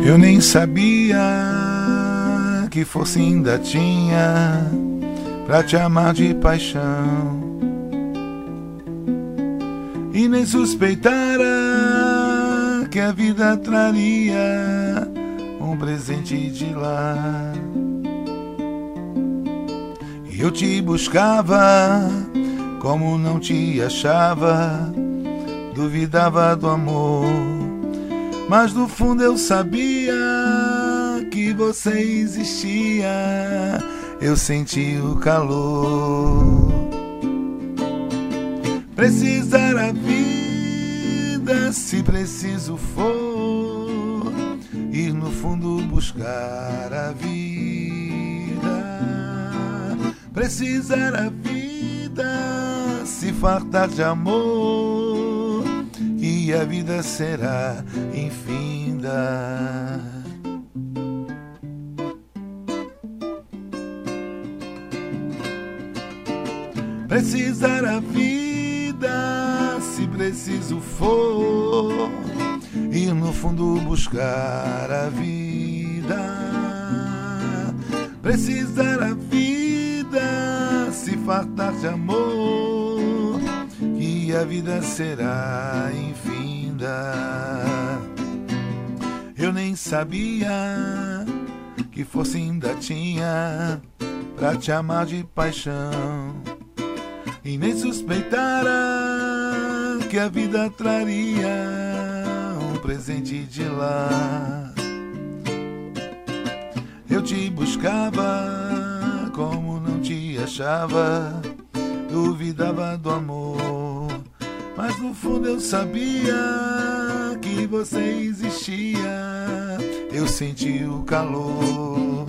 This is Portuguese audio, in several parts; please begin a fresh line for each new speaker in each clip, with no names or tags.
Eu nem sabia que força ainda tinha pra te amar de paixão, e nem suspeitara que a vida traria um presente de lá. E eu te buscava, como não te achava, duvidava do amor, mas no fundo eu sabia que você existia. Eu senti o calor. Precisar a vida, se preciso for, ir no fundo buscar a vida. Precisar a vida, se fartar de amor, que a vida será infinda. Precisar a vida, se preciso for, ir no fundo buscar a vida. Precisar a vida, se fartar de amor, que a vida será infinda. Eu nem sabia que força ainda tinha pra te amar de paixão, e nem suspeitara que a vida traria um presente de lá. Eu te buscava, como não te achava, duvidava do amor, mas no fundo eu sabia que você existia. Eu senti o calor.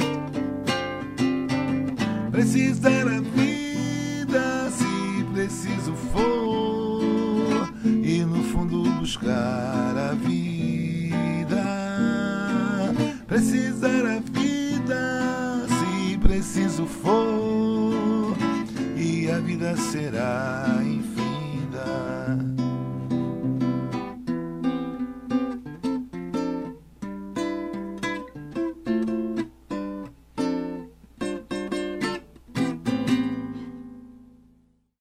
Precisar a vida, se preciso for, e no fundo buscar a vida. Precisar a vida, se preciso for, e a vida será